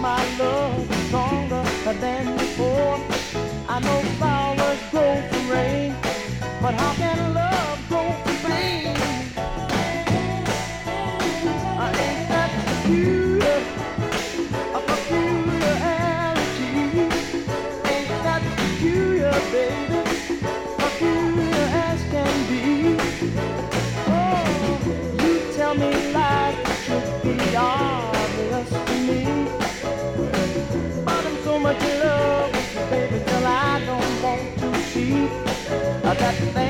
my love is stronger than before. I know flowers grow from rain, but how can love grow from pain? Ain't that peculiar, a peculiarity? Ain't that peculiar, baby? Peculiar as can be. Oh, you tell me lies that should be obvious to me. But I'm so much in love with you, baby, till I don't want to see that thing.